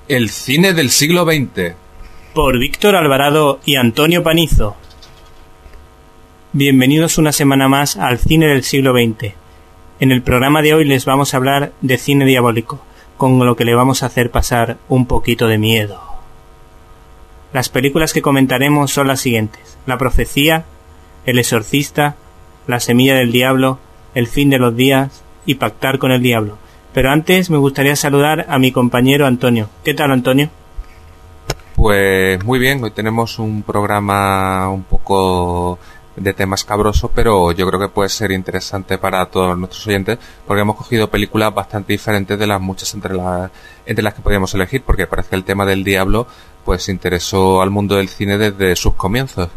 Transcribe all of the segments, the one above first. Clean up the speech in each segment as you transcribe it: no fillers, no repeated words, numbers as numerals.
El cine del siglo XX. Por Víctor Alvarado y Antonio Panizo. Bienvenidos una semana más al cine del siglo XX. En el programa de hoy les vamos a hablar de cine diabólico, con lo que le vamos a hacer pasar un poquito de miedo. Las películas que comentaremos son las siguientes: La Profecía, El Exorcista, La Semilla del Diablo, El Fin de los Días y Pactar con el Diablo. Pero antes me gustaría saludar a mi compañero Antonio. ¿Qué tal, Antonio? Pues muy bien, hoy tenemos un programa un poco de tema escabroso, pero yo creo que puede ser interesante para todos nuestros oyentes, porque hemos cogido películas bastante diferentes de las muchas entre las que podíamos elegir, porque parece que el tema del diablo pues interesó al mundo del cine desde sus comienzos.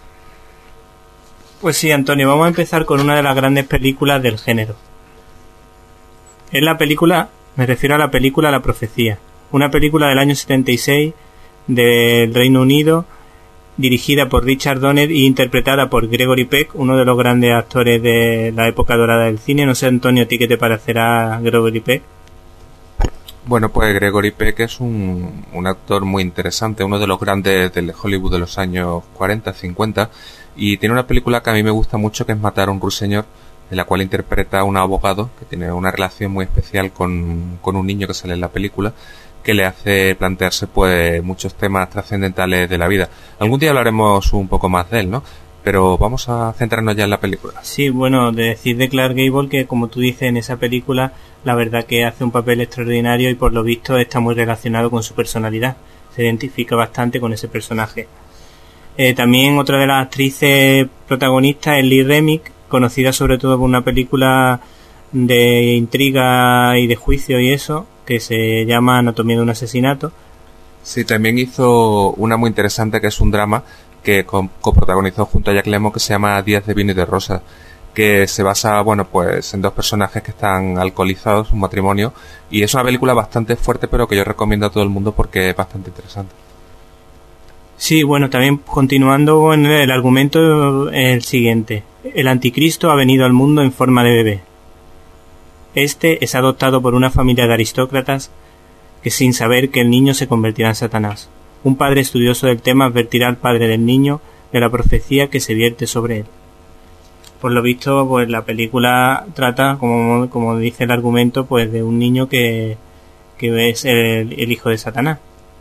Pues sí, Antonio, vamos a empezar con una de las grandes películas del género. Es la película, me refiero a la película La Profecía, una película del año 76 del Reino Unido, dirigida por Richard Donner y interpretada por Gregory Peck, uno de los grandes actores de la época dorada del cine. No sé, Antonio, ¿a ti qué te parecerá Gregory Peck? Bueno, pues Gregory Peck es un actor muy interesante, uno de los grandes del Hollywood de los años 40, 50, y tiene una película que a mí me gusta mucho, que es Matar a un ruiseñor, en la cual interpreta a un abogado que tiene una relación muy especial con un niño que sale en la película, que le hace plantearse pues muchos temas trascendentales de la vida. Algún día hablaremos un poco más de él, ¿no? Pero vamos a centrarnos ya en la película. Sí, bueno, de decir de Clark Gable que, como tú dices, en esa película la verdad que hace un papel extraordinario y por lo visto está muy relacionado con su personalidad. Se identifica bastante con ese personaje. También otra de las actrices protagonistas es Lee Remick, conocida sobre todo por una película de intriga y de juicio y eso, que se llama Anatomía de un asesinato. Sí, también hizo una muy interesante que es un drama que coprotagonizó junto a Jack Lemmon, que se llama Días de vino y de rosas, que se basa, bueno, pues en dos personajes que están alcoholizados, un matrimonio, y es una película bastante fuerte, pero que yo recomiendo a todo el mundo porque es bastante interesante. Sí, bueno, también continuando en el argumento, el siguiente: el anticristo ha venido al mundo en forma de bebé. Este es adoptado por una familia de aristócratas que, sin saber que el niño se convertirá en Satanás. Un padre estudioso del tema advertirá al padre del niño de la profecía que se vierte sobre él. Por lo visto, pues la película trata, como dice el argumento, pues de un niño que es el hijo de Satanás.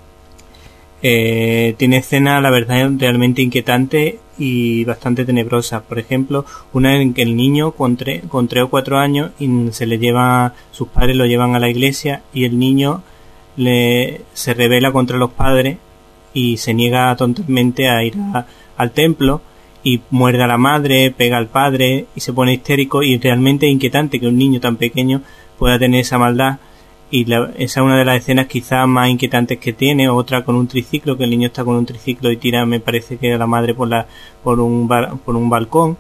Tiene escenas, la verdad, realmente inquietantes y bastante tenebrosas. Por ejemplo, una en que el niño con 3 o 4 años sus padres lo llevan a la iglesia y el niño se rebela contra los padres y se niega totalmente a ir al templo y muerde a la madre, pega al padre y se pone histérico, y realmente es inquietante que un niño tan pequeño pueda tener esa maldad. Y esa es una de las escenas quizás más inquietantes que tiene. Otra con un triciclo, que el niño está con un triciclo y tira, me parece que a la madre por un balcón.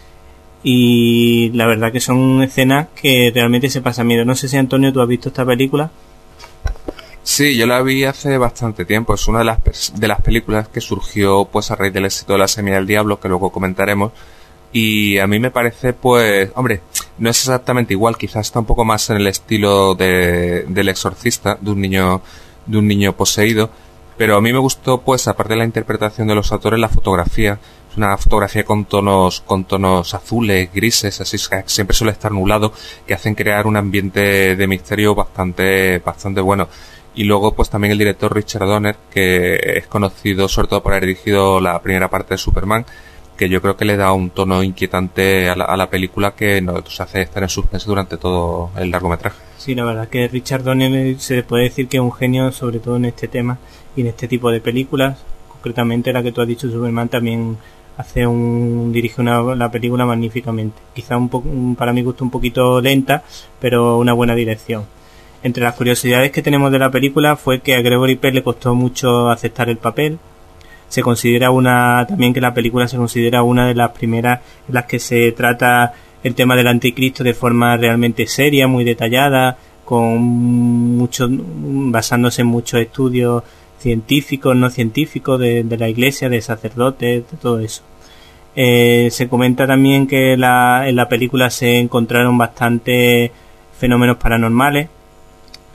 Y la verdad que son escenas que realmente se pasa miedo. No sé si, Antonio, tú has visto esta película. Sí, yo la vi hace bastante tiempo. Es una de las películas que surgió pues a raíz del éxito de La Semilla del Diablo, que luego comentaremos. Y a mí me parece, pues, hombre, no es exactamente igual, quizás está un poco más en el estilo del Exorcista, de un niño poseído, pero a mí me gustó, pues, aparte de la interpretación de los actores, la fotografía. Es una fotografía con tonos azules, grises, así que siempre suele estar nublado, que hacen crear un ambiente de misterio bastante bueno. Y luego, pues, también el director Richard Donner, que es conocido sobre todo por haber dirigido la primera parte de Superman, que yo creo que le da un tono inquietante a la película que nos hace estar en suspense durante todo el largometraje. Sí, la verdad que Richard Donner se puede decir que es un genio, sobre todo en este tema y en este tipo de películas. Concretamente la que tú has dicho, Superman, también dirige la película magníficamente. Quizá para mi gusto un poquito lenta, pero una buena dirección. Entre las curiosidades que tenemos de la película fue que a Gregory Peck le costó mucho aceptar el papel. Se considera también que la película se considera una de las primeras en las que se trata el tema del anticristo de forma realmente seria, muy detallada, basándose en muchos estudios científicos, no científicos de la iglesia, de sacerdotes, de todo eso. Se comenta también que en la película se encontraron bastantes fenómenos paranormales.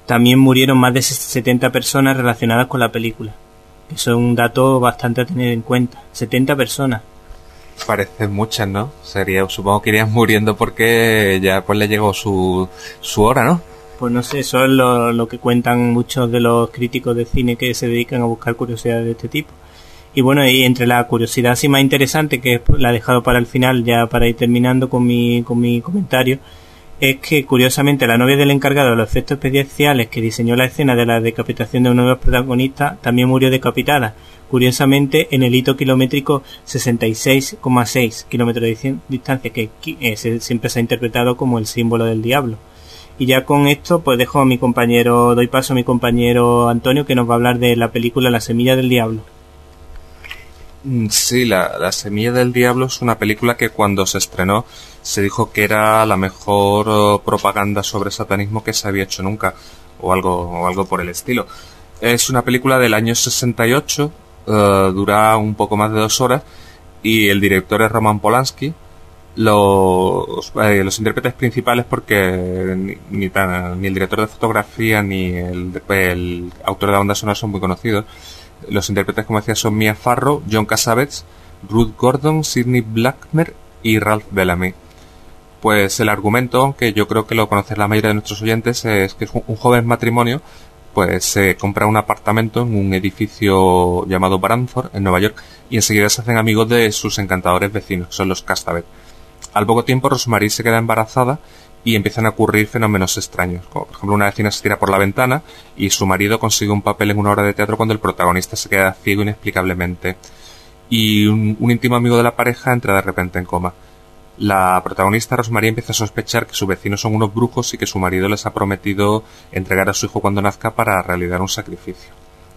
también murieron más de 70 personas relacionadas con la película. Eso es un dato bastante a tener en cuenta. 70 personas. Parecen muchas, ¿no? Supongo que irían muriendo porque ya pues le llegó su hora, ¿no? Pues no sé, eso es lo que cuentan muchos de los críticos de cine que se dedican a buscar curiosidades de este tipo. Y bueno, y entre la curiosidad así más interesante, que la he dejado para el final, ya para ir terminando con mi comentario, es que curiosamente la novia del encargado de los efectos especiales que diseñó la escena de la decapitación de uno de los protagonistas también murió decapitada, curiosamente en el hito kilométrico 66,6 kilómetros de distancia, que siempre se ha interpretado como el símbolo del diablo. Y ya con esto pues doy paso a mi compañero Antonio, que nos va a hablar de la película La semilla del diablo. Sí, la semilla del diablo es una película que cuando se estrenó se dijo que era la mejor propaganda sobre satanismo que se había hecho nunca, o algo por el estilo. Es una película del año 68, dura un poco más de 2 horas, y el director es Roman Polanski. Los intérpretes principales, porque ni el director de fotografía ni el autor de la banda sonora son muy conocidos. Los intérpretes, como decía, son Mia Farrow, John Cassavetes, Ruth Gordon, Sidney Blackmer y Ralph Bellamy. Pues el argumento, aunque yo creo que lo conocen la mayoría de nuestros oyentes, es que un joven matrimonio pues se compra un apartamento en un edificio llamado Branford, en Nueva York, y enseguida se hacen amigos de sus encantadores vecinos, que son los Cassavetes. Al poco tiempo Rosemary se queda embarazada y empiezan a ocurrir fenómenos extraños, como por ejemplo una vecina se tira por la ventana y su marido consigue un papel en una obra de teatro cuando el protagonista se queda ciego inexplicablemente, y un íntimo amigo de la pareja entra de repente en coma. La protagonista Rosemary empieza a sospechar que sus vecinos son unos brujos y que su marido les ha prometido entregar a su hijo cuando nazca para realizar un sacrificio.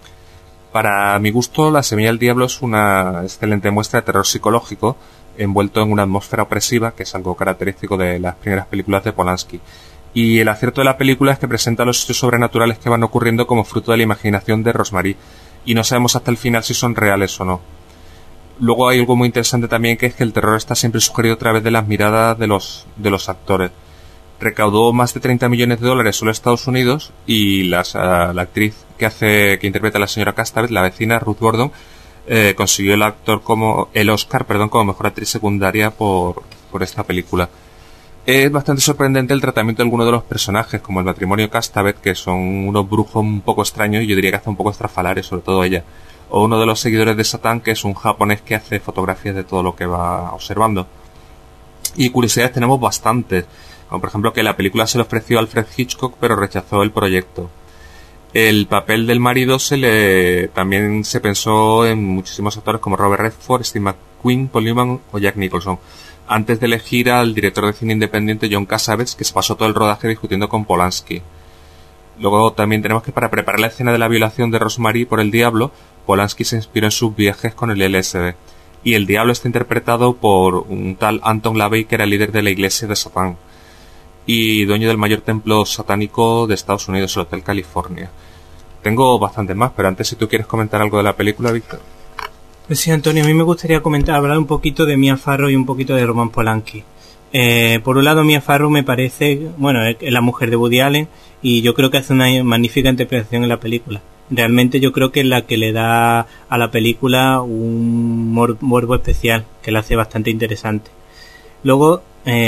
Para mi gusto, La semilla del diablo es una excelente muestra de terror psicológico envuelto en una atmósfera opresiva, que es algo característico de las primeras películas de Polanski. Y el acierto de la película es que presenta los hechos sobrenaturales que van ocurriendo como fruto de la imaginación de Rosemary, y no sabemos hasta el final si son reales o no. Luego hay algo muy interesante también, que es que el terror está siempre sugerido a través de las miradas de los actores. Recaudó más de $30 millones solo en Estados Unidos, y la actriz que interpreta a la señora Cassavetes, la vecina Ruth Gordon, consiguió el Oscar como mejor actriz secundaria por esta película. Es bastante sorprendente el tratamiento de algunos de los personajes, como el matrimonio Cassavetes, que son unos brujos un poco extraños y yo diría que hasta un poco estrafalarios, sobre todo ella. O uno de los seguidores de Satán, que es un japonés que hace fotografías de todo lo que va observando. Y curiosidades tenemos bastantes, como por ejemplo que la película se le ofreció a Alfred Hitchcock pero rechazó el proyecto. El papel del marido también se pensó en muchísimos actores como Robert Redford, Steve McQueen, Paul Newman o Jack Nicholson, antes de elegir al director de cine independiente John Cassavetes, que se pasó todo el rodaje discutiendo con Polanski. Luego también tenemos que para preparar la escena de la violación de Rosemary por el diablo, Polanski se inspiró en sus viajes con el LSD. Y el diablo está interpretado por un tal Anton LaVey, que era el líder de la iglesia de Satán y dueño del mayor templo satánico de Estados Unidos, el Hotel California. Tengo bastantes más, pero antes, si tú quieres comentar algo de la película, Víctor. Pues sí, Antonio, a mí me gustaría hablar un poquito de Mia Farrow y un poquito de Roman Polanski. Por un lado, Mia Farrow me parece, es la mujer de Woody Allen, y yo creo que hace una magnífica interpretación en la película. Realmente yo creo que es la que le da a la película un morbo especial, que la hace bastante interesante. Luego,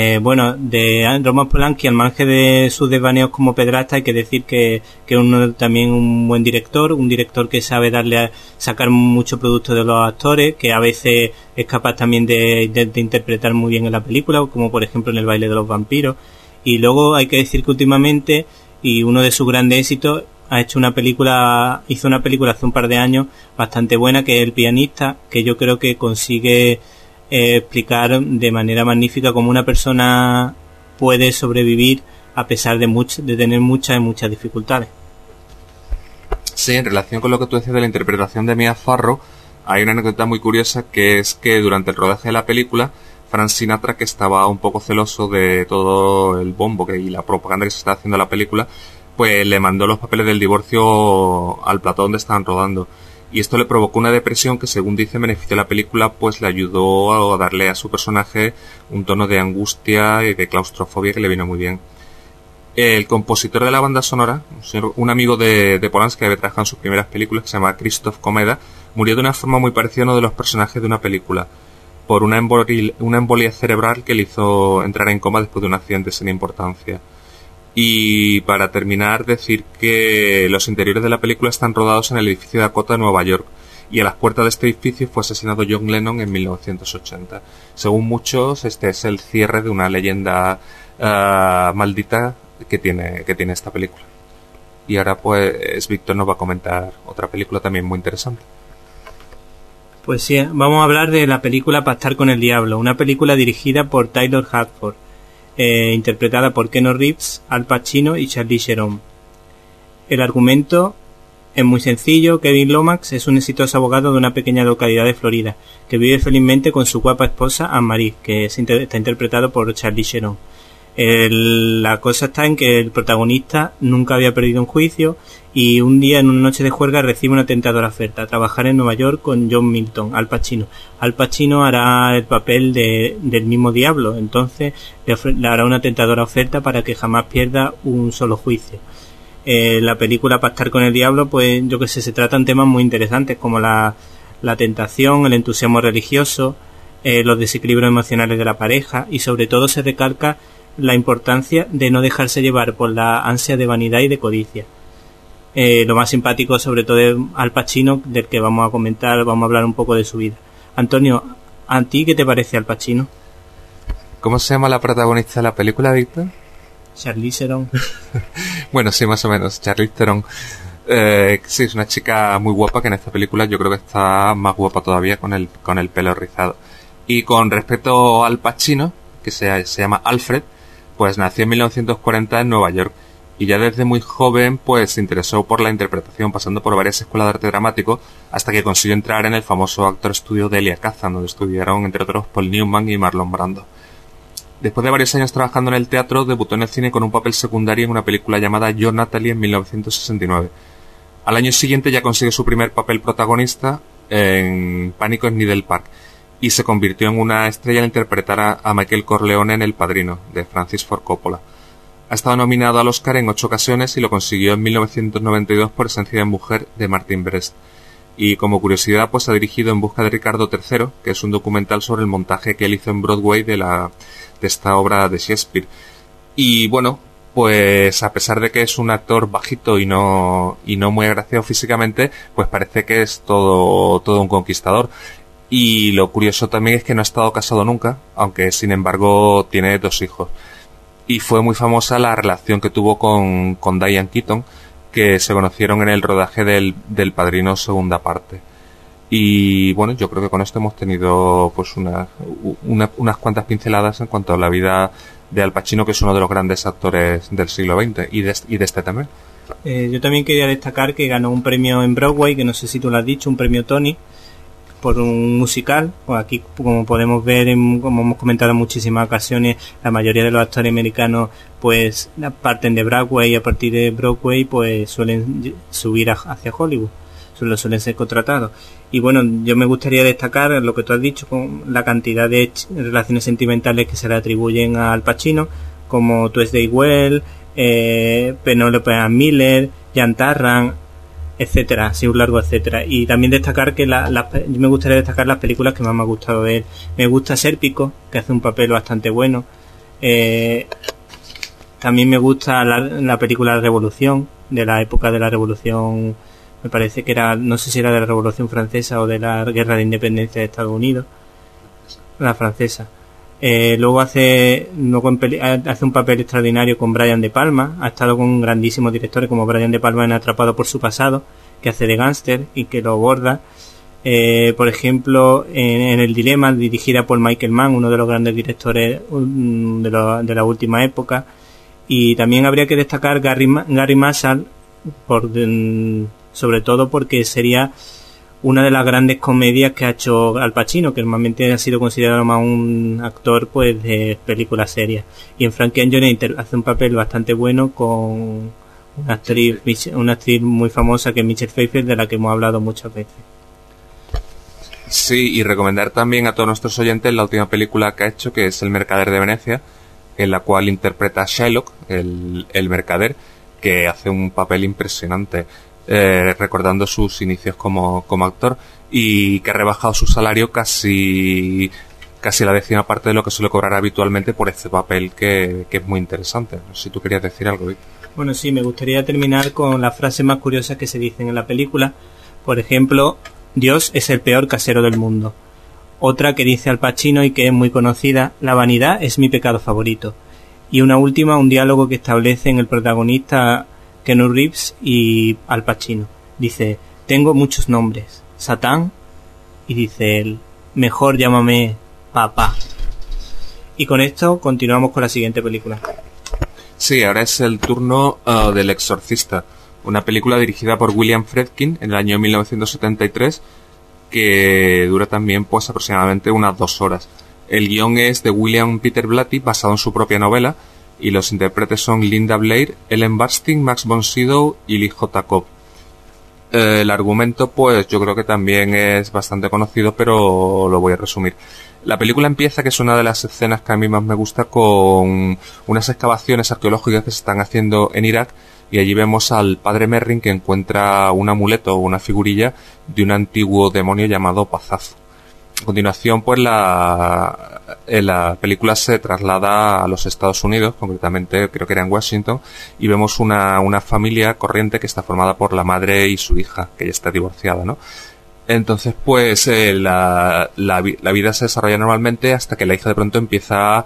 de Roman Polanski, al margen de sus desvaneos como pedrasta, hay que decir que es también un buen director, un director que sabe sacar mucho producto de los actores, que a veces es capaz también de interpretar muy bien en la película, como por ejemplo en El baile de los vampiros. Y luego hay que decir que últimamente, y uno de sus grandes éxitos, hizo una película hace un par de años bastante buena, que es El pianista, que yo creo que consigue explicar de manera magnífica cómo una persona puede sobrevivir a pesar de tener muchas dificultades. Sí, en relación con lo que tú decías de la interpretación de Mia Farrow, hay una anécdota muy curiosa, que es que durante el rodaje de la película, Frank Sinatra, que estaba un poco celoso de todo el bombo y la propaganda que se estaba haciendo a la película, pues le mandó los papeles del divorcio al plató donde estaban rodando. Y esto le provocó una depresión que, según dice, benefició la película, pues le ayudó a darle a su personaje un tono de angustia y de claustrofobia que le vino muy bien. El compositor de la banda sonora, un amigo de Polanski que había trabajado en sus primeras películas, que se llama Krzysztof Komeda, murió de una forma muy parecida a uno de los personajes de una película, por una embolia cerebral que le hizo entrar en coma después de un accidente sin importancia. Y para terminar, decir que los interiores de la película están rodados en el edificio Dakota de Nueva York, y a las puertas de este edificio fue asesinado John Lennon en 1980. Según muchos, este es el cierre de una leyenda maldita que tiene esta película. Y ahora pues Víctor nos va a comentar otra película también muy interesante. Pues sí, vamos a hablar de la película Pactar con el Diablo, una película dirigida por Taylor Hackford, interpretada por Keanu Reeves, Al Pacino y Charlize Theron. El argumento es muy sencillo. Kevin Lomax es un exitoso abogado de una pequeña localidad de Florida que vive felizmente con su guapa esposa Anne-Marie, que está interpretado por Charlize Theron. La cosa está en que el protagonista nunca había perdido un juicio y un día en una noche de juerga recibe una tentadora oferta: trabajar en Nueva York con John Milton, Al Pacino. Al Pacino hará el papel del mismo diablo, entonces le hará una tentadora oferta para que jamás pierda un solo juicio. La película Pactar con el Diablo, pues yo que sé, se tratan temas muy interesantes como la tentación, el entusiasmo religioso, los desequilibrios emocionales de la pareja, y sobre todo se recalca la importancia de no dejarse llevar por la ansia de vanidad y de codicia. Lo más simpático sobre todo es Al Pacino, del que vamos a hablar un poco de su vida. Antonio, ¿a ti qué te parece Al Pacino? ¿Cómo se llama la protagonista de la película, Víctor? Charlize Theron. Bueno, sí, más o menos, Charlize Theron. Sí, es una chica muy guapa que en esta película yo creo que está más guapa todavía con el pelo rizado. Y con respecto al Pacino, que se llama Alfred, pues nació en 1940 en Nueva York y ya desde muy joven pues se interesó por la interpretación, pasando por varias escuelas de arte dramático hasta que consiguió entrar en el famoso Actor Studio de Elia Kazan, donde estudiaron entre otros Paul Newman y Marlon Brando. Después de varios años trabajando en el teatro, debutó en el cine con un papel secundario en una película llamada Yo, Natalie en 1969. Al año siguiente ya consiguió su primer papel protagonista en Pánico en Needle Park y se convirtió en una estrella al interpretar a Michael Corleone en El Padrino, de Francis Ford Coppola. Ha estado nominado al Oscar en 8 ocasiones y lo consiguió en 1992 por Esencia de Mujer, de Martin Brest. Y como curiosidad, pues ha dirigido En busca de Ricardo III, que es un documental sobre el montaje que él hizo en Broadway de esta obra de Shakespeare. Y bueno, pues a pesar de que es un actor bajito y no muy agraciado físicamente, pues parece que es todo un conquistador. Y lo curioso también es que no ha estado casado nunca, aunque sin embargo tiene 2 hijos. Y fue muy famosa la relación que tuvo con Diane Keaton, que se conocieron en el rodaje del Padrino segunda parte. Y bueno, yo creo que con esto hemos tenido pues unas cuantas pinceladas en cuanto a la vida de Al Pacino, que es uno de los grandes actores del siglo XX y de este también. Yo también quería destacar que ganó un premio en Broadway, que no sé si tú lo has dicho, un premio Tony, por un musical. Pues aquí, como podemos ver, como hemos comentado en muchísimas ocasiones, la mayoría de los actores americanos pues parten de Broadway y a partir de Broadway pues suelen subir hacia Hollywood, suelen ser contratados. Y bueno, yo me gustaría destacar lo que tú has dicho, con la cantidad de relaciones sentimentales que se le atribuyen a Al Pacino, como Tuesday Well, Penelope Ann Miller, Jan Tarrant, etcétera, así un largo etcétera. Y también destacar que me gustaría destacar las películas que más me ha gustado de él. Me gusta Sérpico, que hace un papel bastante bueno. También me gusta la película La Revolución, de la época de la Revolución, me parece que era, no sé si era de la Revolución Francesa o de la Guerra de Independencia de Estados Unidos, la francesa. Luego hace un papel extraordinario con Brian De Palma. Ha estado con grandísimos directores como Brian De Palma en Atrapado por su pasado, que hace de gángster y que lo aborda. Por ejemplo, en El Dilema, dirigida por Michael Mann, uno de los grandes directores de la última época. Y también habría que destacar Gary Marshall, sobre todo porque sería una de las grandes comedias que ha hecho Al Pacino, que normalmente ha sido considerado más un actor pues de películas serias. Y en Frankenstein hace un papel bastante bueno con una actriz muy famosa que es Michelle Pfeiffer, de la que hemos hablado muchas veces. Sí, y recomendar también a todos nuestros oyentes la última película que ha hecho, que es El Mercader de Venecia, en la cual interpreta a Shylock, el mercader, que hace un papel impresionante, recordando sus inicios como actor, y que ha rebajado su salario casi la décima parte de lo que suele cobrar habitualmente por este papel que es muy interesante. No sé si tú querías decir algo, Víctor. Bueno, sí, me gustaría terminar con las frases más curiosas que se dicen en la película. Por ejemplo, Dios es el peor casero del mundo. Otra que dice Al Pacino y que es muy conocida, la vanidad es mi pecado favorito. Y una última, un diálogo que establecen el protagonista Keanu Reeves y Al Pacino. Dice, tengo muchos nombres. Satán, y dice él, mejor llámame papá. Y con esto continuamos con la siguiente película. Sí, ahora es el turno del Exorcista, una película dirigida por William Friedkin en el año 1973, que dura también pues aproximadamente unas 2 horas. El guión es de William Peter Blatty, basado en su propia novela, y los intérpretes son Linda Blair, Ellen Burstyn, Max von Sydow y Lee J. Cobb. El argumento, pues yo creo que también es bastante conocido, pero lo voy a resumir. La película empieza, que es una de las escenas que a mí más me gusta, con unas excavaciones arqueológicas que se están haciendo en Irak, y allí vemos al padre Merrin, que encuentra un amuleto o una figurilla de un antiguo demonio llamado Pazaz. A continuación, pues la película se traslada a los Estados Unidos, concretamente creo que era en Washington, y vemos una familia corriente que está formada por la madre y su hija, que ya está divorciada, ¿no? Entonces, pues la vida se desarrolla normalmente hasta que la hija de pronto empieza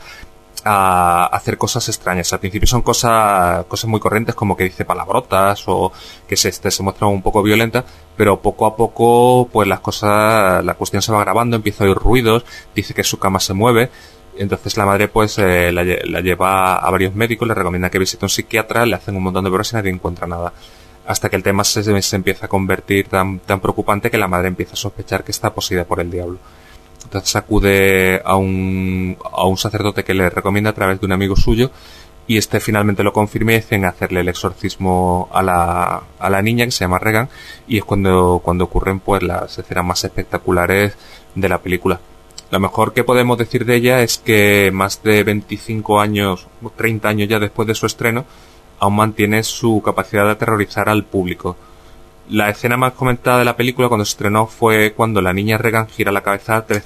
a hacer cosas extrañas. Al principio son cosas muy corrientes, como que dice palabrotas o que se muestra un poco violenta, pero poco a poco pues la cuestión se va agravando, empieza a oír ruidos, dice que su cama se mueve. Entonces la madre pues la lleva a varios médicos, le recomienda que visite a un psiquiatra, le hacen un montón de pruebas y nadie encuentra nada, hasta que el tema se empieza a convertir tan preocupante que la madre empieza a sospechar que está poseída por el diablo. Entonces acude a un sacerdote que le recomienda a través de un amigo suyo, y este finalmente lo confirma y deciden hacerle el exorcismo a la niña, que se llama Regan, y es cuando ocurren pues las escenas más espectaculares de la película. Lo mejor que podemos decir de ella es que más de 25 años, 30 años ya después de su estreno, aún mantiene su capacidad de aterrorizar al público. La escena más comentada de la película cuando se estrenó fue cuando la niña Regan gira la cabeza a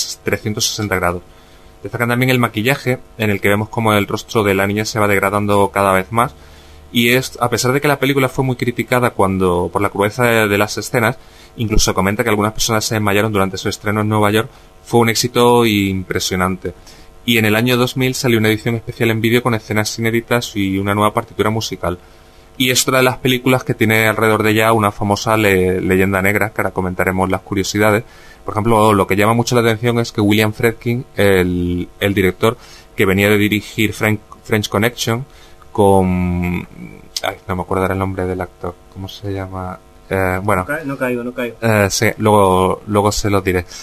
360 grados. Destacan también el maquillaje, en el que vemos como el rostro de la niña se va degradando cada vez más, y a pesar de que la película fue muy criticada por la crudeza de las escenas, incluso comenta que algunas personas se desmayaron durante su estreno en Nueva York, fue un éxito impresionante. Y en el año 2000 salió una edición especial en vídeo con escenas inéditas y una nueva partitura musical. Y es otra de las películas que tiene alrededor de ella una famosa leyenda negra, que ahora comentaremos las curiosidades. Por ejemplo, lo que llama mucho la atención es que William Friedkin, el director, que venía de dirigir French Connection con... no me acuerdo el nombre del actor, ¿cómo se llama? Bueno, no caigo. Sí, luego se los diré.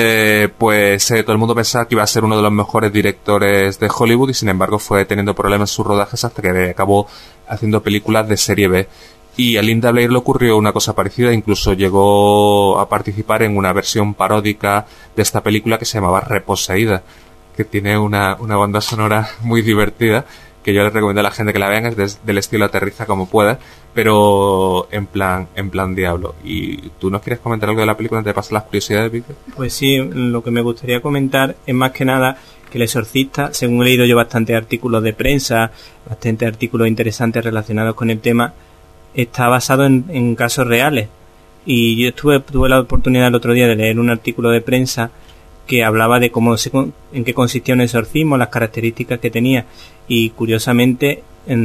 Pues todo el mundo pensaba que iba a ser uno de los mejores directores de Hollywood, y sin embargo fue teniendo problemas en sus rodajes hasta que acabó haciendo películas de serie B. Y a Linda Blair le ocurrió una cosa parecida, incluso llegó a participar en una versión paródica de esta película que se llamaba Reposeída, que tiene una banda sonora muy divertida, que yo les recomiendo a la gente que la vean. Es del estilo Aterriza como puedas, pero en plan diablo. ¿Y tú nos quieres comentar algo de la película antes de pasar las curiosidades, Víctor? Pues sí, lo que me gustaría comentar es más que nada que El Exorcista, según he leído yo bastantes artículos de prensa, bastantes artículos interesantes relacionados con el tema, está basado en casos reales. Y yo tuve la oportunidad el otro día de leer un artículo de prensa que hablaba de en qué consistía un exorcismo, las características que tenía, y curiosamente,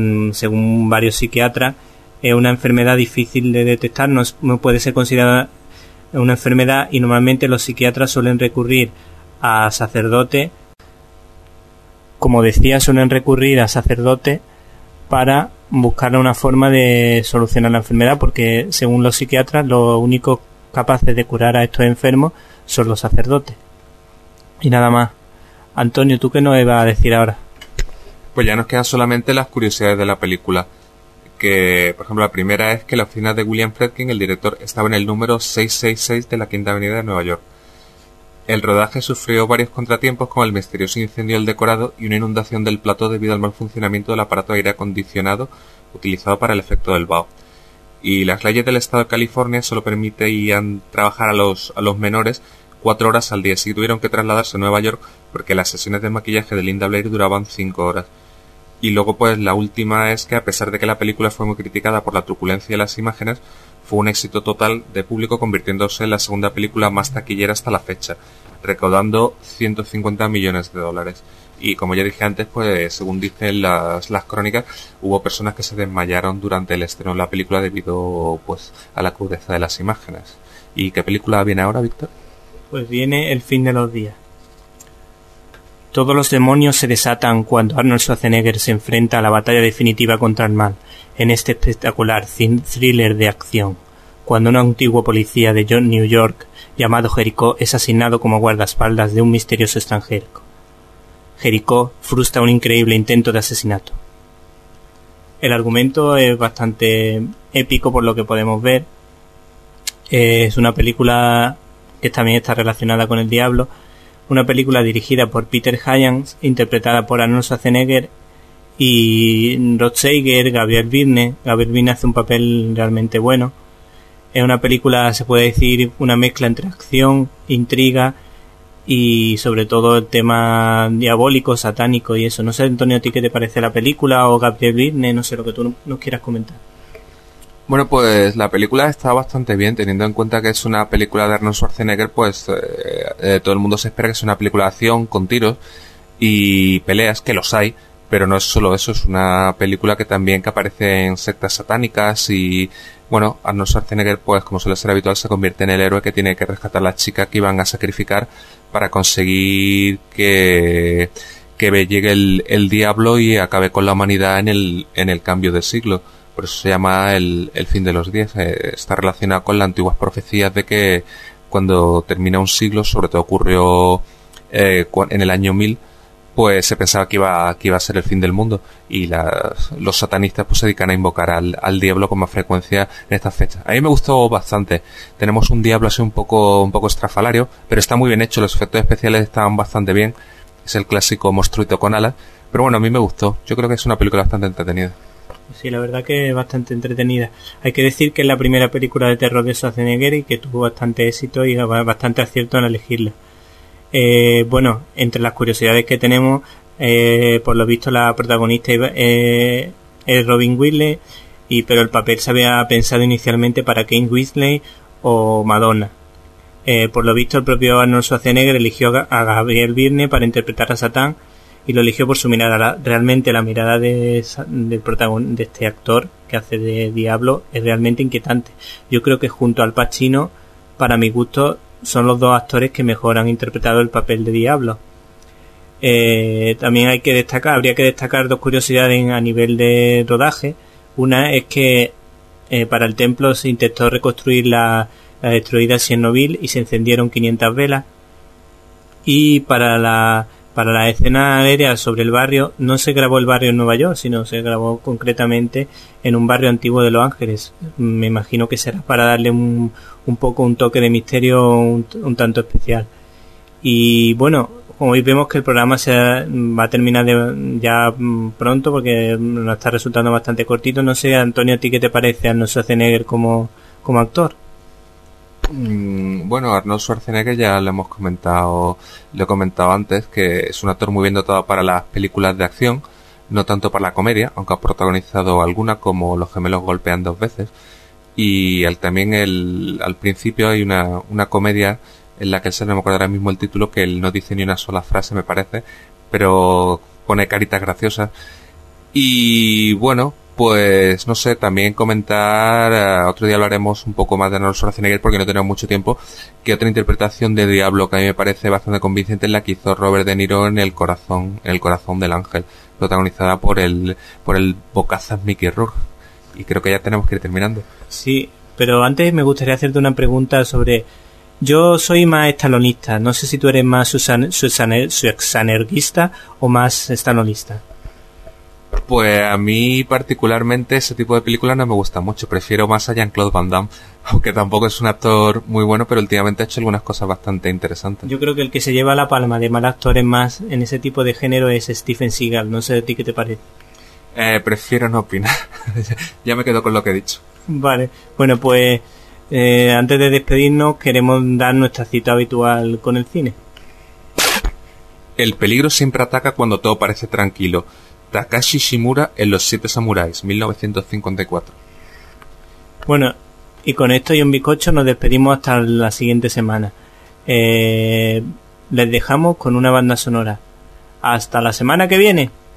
según varios psiquiatras, es una enfermedad difícil de detectar, no puede ser considerada una enfermedad, y normalmente los psiquiatras suelen recurrir a sacerdotes, para buscar una forma de solucionar la enfermedad, porque según los psiquiatras los únicos capaces de curar a estos enfermos son los sacerdotes. Y nada más. Antonio, ¿tú qué nos ibas a decir ahora? Pues ya nos quedan solamente las curiosidades de la película, que por ejemplo la primera es que la oficina de William Friedkin, el director, estaba en el número 666 de la Quinta Avenida de Nueva York. El rodaje sufrió varios contratiempos como el misterioso incendio del decorado y una inundación del plató debido al mal funcionamiento del aparato de aire acondicionado utilizado para el efecto del vaho. Y las leyes del estado de California solo permitían trabajar a los menores 4 horas al día, así que tuvieron que trasladarse a Nueva York porque las sesiones de maquillaje de Linda Blair duraban 5 horas. Y luego pues la última es que a pesar de que la película fue muy criticada por la truculencia de las imágenes, fue un éxito total de público, convirtiéndose en la segunda película más taquillera hasta la fecha, recaudando $150 millones. Y como ya dije antes, pues según dicen las crónicas, hubo personas que se desmayaron durante el estreno de la película debido pues a la crudeza de las imágenes. ¿Y qué película viene ahora, Víctor? Pues viene El fin de los días. Todos los demonios se desatan cuando Arnold Schwarzenegger se enfrenta a la batalla definitiva contra el mal, en este espectacular thriller de acción, cuando un antiguo policía de New York llamado Jericho es asignado como guardaespaldas de un misterioso extranjero. Jericho frustra un increíble intento de asesinato. El argumento es bastante épico por lo que podemos ver. Es una película que también está relacionada con el diablo. Una película dirigida por Peter Hyams, interpretada por Arnold Schwarzenegger y Rod Steiger, Gabriel Byrne. Gabriel Byrne hace un papel realmente bueno. Es una película, se puede decir, una mezcla entre acción, intriga y sobre todo el tema diabólico, satánico y eso. No sé, Antonio, ¿a ti qué te parece la película? O Gabriel Byrne, no sé lo que tú nos quieras comentar. Bueno, pues la película está bastante bien, teniendo en cuenta que es una película de Arnold Schwarzenegger, pues todo el mundo se espera que sea una película de acción con tiros y peleas, que los hay, pero no es solo eso, es una película que también que aparece en sectas satánicas y, bueno, Arnold Schwarzenegger, pues como suele ser habitual, se convierte en el héroe que tiene que rescatar a las chicas que iban a sacrificar para conseguir que llegue el diablo y acabe con la humanidad en el cambio de siglo. Por eso se llama el fin de los días. Está relacionado con las antiguas profecías de que cuando termina un siglo, sobre todo ocurrió en el año 1000, pues se pensaba que iba a ser el fin del mundo y los satanistas pues se dedican a invocar al diablo con más frecuencia en estas fechas. A mí me gustó bastante. Tenemos un diablo así un poco estrafalario, pero está muy bien hecho, los efectos especiales están bastante bien. Es el clásico monstruito con alas, pero bueno, a mí me gustó. Yo creo que es una película bastante entretenida. Sí, la verdad que es bastante entretenida. Hay que decir que es la primera película de terror de Schwarzenegger y que tuvo bastante éxito y bastante acierto en elegirla. Bueno, entre las curiosidades que tenemos, por lo visto la protagonista es Robin Williams, pero el papel se había pensado inicialmente para Kate Winslet o Madonna. Por lo visto el propio Arnold Schwarzenegger eligió a Gabriel Byrne para interpretar a Satán y lo eligió por su mirada. Realmente la mirada de este actor que hace de Diablo es realmente inquietante. Yo creo que junto al Pacino, para mi gusto, son los dos actores que mejor han interpretado el papel de Diablo. También habría que destacar dos curiosidades a nivel de rodaje. Una es que para el templo se intentó reconstruir la destruida Chernobyl y se encendieron 500 velas. Y para la escena aérea sobre el barrio no se grabó el barrio en Nueva York, sino se grabó concretamente en un barrio antiguo de Los Ángeles. Me imagino que será para darle un toque de misterio un tanto especial. Y bueno, hoy vemos que el programa va a terminar ya pronto porque nos está resultando bastante cortito. No sé, Antonio, ¿a ti qué te parece Arnold Schwarzenegger como actor? Bueno, Arnold Schwarzenegger ya lo he comentado antes, que es un actor muy bien dotado para las películas de acción, no tanto para la comedia, aunque ha protagonizado alguna como Los gemelos golpean 2 veces. Y también al principio hay una comedia en la que no me acuerdo ahora mismo el título, que él no dice ni una sola frase, me parece, pero pone caritas graciosas. Y bueno, pues no sé, también comentar, otro día hablaremos un poco más de Arnold Schwarzenegger porque no tenemos mucho tiempo, que otra interpretación de Diablo que a mí me parece bastante convincente es la que hizo Robert De Niro en El corazón del ángel, protagonizada por el bocazas Mickey Rourke. Y creo que ya tenemos que ir terminando. Sí, pero antes me gustaría hacerte una pregunta sobre... Yo soy más estalonista, no sé si tú eres más schwarzeneggerista o más estalonista. Pues a mí particularmente ese tipo de películas no me gusta mucho, prefiero más a Jean-Claude Van Damme aunque tampoco es un actor muy bueno, pero últimamente ha hecho algunas cosas bastante interesantes. Yo creo que el que se lleva la palma de mal actores más en ese tipo de género es Steven Seagal. No sé a ti qué te parece. Prefiero no opinar. Ya me quedo con lo que he dicho. Vale, bueno, pues antes de despedirnos queremos dar nuestra cita habitual con el cine. El peligro siempre ataca cuando todo parece tranquilo. Takashi Shimura en Los Siete Samuráis, 1954. Bueno, y con esto y un bizcocho nos despedimos hasta la siguiente semana. Les dejamos con una banda sonora. Hasta la semana que viene.